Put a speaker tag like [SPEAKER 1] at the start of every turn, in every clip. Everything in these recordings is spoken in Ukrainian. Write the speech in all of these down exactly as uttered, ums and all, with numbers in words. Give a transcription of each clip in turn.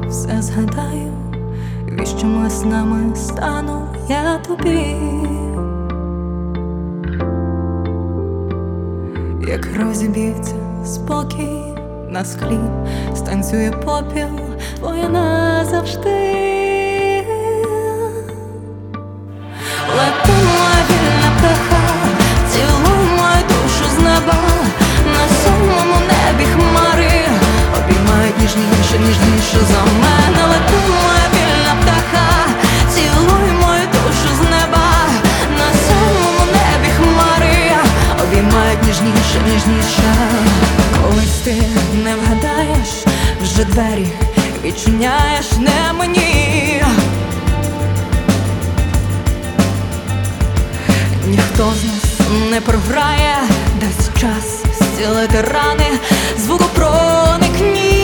[SPEAKER 1] все згадаю, віщими снами стану я тобі, як розіб'ється спокій на склі, станцює попіл твоє назавжди. Лети, моя вільна птаха, цілуй мою душу з неба, на сумному небі хмари обіймають ніжніше, ніжніше за мене. Лети, моя вільна птаха, цілуй мою душу з неба, на сумному небі хмари обіймають ніжніше, ніжніше. Колись ти не вгадаєш, вже двері відчиняєш не мені. Ніхто з нас не програє, дасть час зцілити рани, звуку проникні.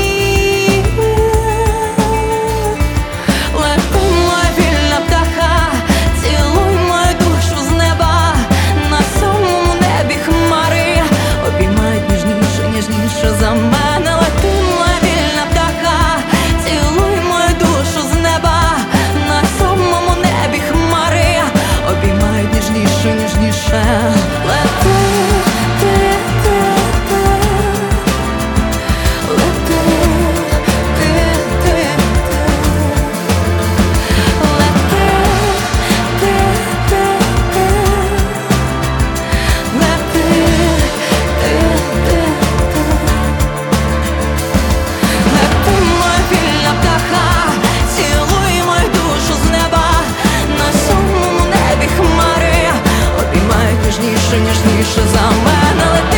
[SPEAKER 1] Лети, моя вільна птаха, цілуй мою душу з неба, на самому небі хмари обіймають ніжніше, ніжніше за мене. Лети, моя вільна птаха, цілуй мою душу з неба, на самому небі хмари обіймають ніжніше, ніжніше. Лети, ти, ти, ти, лети, ти, ти, ти, лети, ти, ти, ти, лети, ти, ти, ти. Лети, моя вільна птаха, цілуй мою душу з неба, на сумному небі хмари обіймають ніжніше, ніжніше за мене.